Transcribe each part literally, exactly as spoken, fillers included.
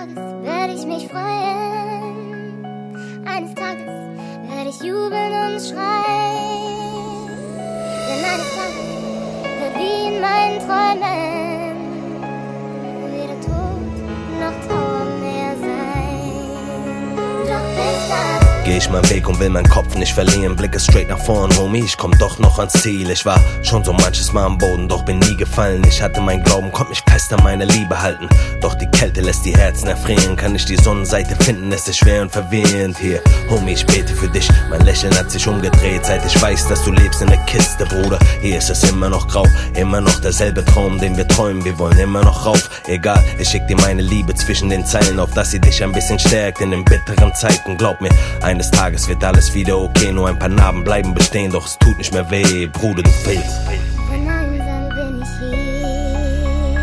Tages werde ich mich freuen. Eines Tages werde ich jubeln und schreien. Denn eines Tages wird wie in meinen Träumen weder Tod noch Trauer mehr sein. Doch bis dann geh ich meinen Weg und will meinen Kopf nicht verlieren. Blicke straight nach vorn, Homie, ich komm doch noch ans Ziel. Ich war schon so manches Mal am Boden, doch bin nie gefallen. Ich hatte meinen Glauben, konnte mich fest an meine Liebe halten. Doch die Kälte lässt die Herzen erfrieren. Kann ich die Sonnenseite finden, es ist schwer und verwirrend hier. Homie, ich bete für dich, mein Lächeln hat sich umgedreht. Seit ich weiß, dass du lebst in der Kiste, Bruder. Hier ist es immer noch grau, immer noch derselbe Traum, den wir träumen. Wir wollen immer noch rauf, egal, ich schick dir meine Liebe zwischen den Zeilen, auf dass sie dich ein bisschen stärkt in den bitteren Zeiten. Glaub mir, eines Tages wird alles wieder okay, nur ein paar Narben bleiben bestehen, doch es tut nicht mehr weh, Bruder, du fehlst. Denn einsam bin ich hier.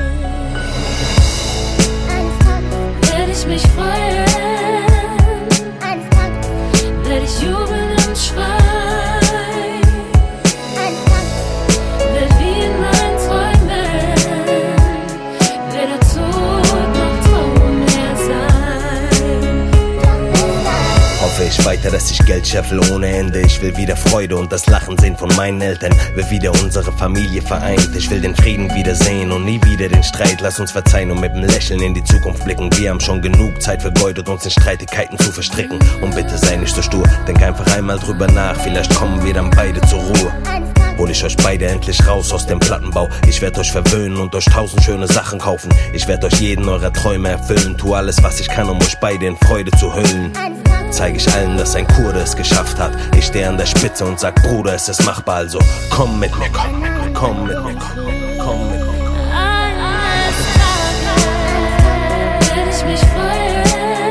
Eines Tages werde ich mich freuen. Eines Tages werde ich jubeln und schreien. Eines Tages wird wie in meinen Träumen weder Tod noch Trauer mehr sein. doch bis dann Hoffe ich weiter, dass ich Geld scheffel ohne Ende. Ich will wieder Freude und das Lachen sehen von meinen Eltern. Will wieder unsere Familie vereint. Ich will den Frieden wiedersehen und nie wieder den Streit. Lass uns verzeihen und mit dem Lächeln in die Zukunft blicken. Wir haben schon genug Zeit vergeudet, uns in Streitigkeiten zu verstricken. Und bitte sei nicht so stur, denk einfach einmal drüber nach. Vielleicht kommen wir dann beide zur Ruhe. Eines Tages Hol ich euch beide endlich raus aus dem Plattenbau. Ich werd euch verwöhnen und euch tausend schöne Sachen kaufen. Ich werd euch jeden eurer Träume erfüllen. Tu alles, was ich kann, um euch beide in Freude zu hüllen. Eines Tages Zeig ich allen, dass ein Kurde es geschafft hat. Ich stehe an der Spitze und sag, Bruder, es ist machbar, also komm mit mir, komm mit mir, komm mit mir, komm, komm mit mir. Eines Tages werde ich mich freuen.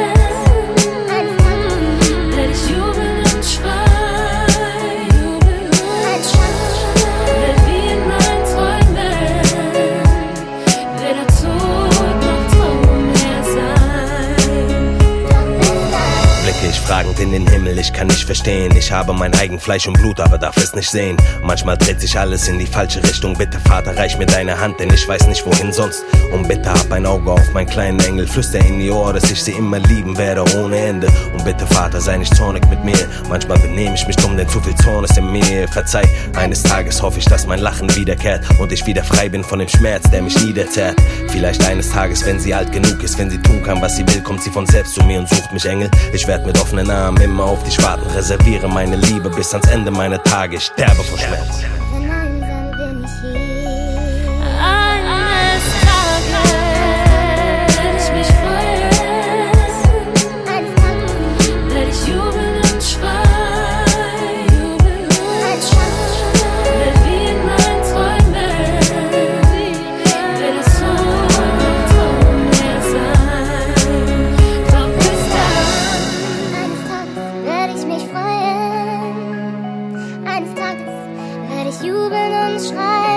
Werde ich jubeln und schreien. Eines Tages Wird wie in meinen Träumen weder Tod noch Trauer mehr sein. doch bis dann Blicke ich fragend in den Himmel, ich kann nicht verstehen. Ich habe mein eigen Fleisch und Blut, aber darf es nicht sehen. Manchmal dreht sich alles in die falsche Richtung. Bitte Vater, reich mir deine Hand, denn ich weiß nicht wohin sonst. Und bitte hab ein Auge auf meinen kleinen Engel. Flüster in die Ohr, dass ich sie immer lieben werde ohne Ende. Und bitte Vater, sei nicht zornig mit mir. Manchmal benehme ich mich dumm, denn zu viel Zorn ist in mir. Verzeih, eines Tages hoffe ich, dass mein Lachen wiederkehrt und ich wieder frei bin von dem Schmerz, der mich niederzerrt. Vielleicht eines Tages, wenn sie alt genug ist, wenn sie tun kann, was sie will, kommt sie von selbst zu mir und sucht mich, Engel. Ich werd mit offenen Armen immer auf dich warten, reserviere meine Liebe bis ans Ende meiner Tage. Ich sterbe vor Schmerz. Denn einsam bin ich hier. Eines Tages werde ich mich freuen. Eines Tages Werde ich jubeln und schreien. Eines Tages Wird wie in meinen Träumen weder Tod noch Trauer mehr sein. Doch bis dann Eines Tages werde ich mich freuen. Eines Tages werde ich jubeln und schreien.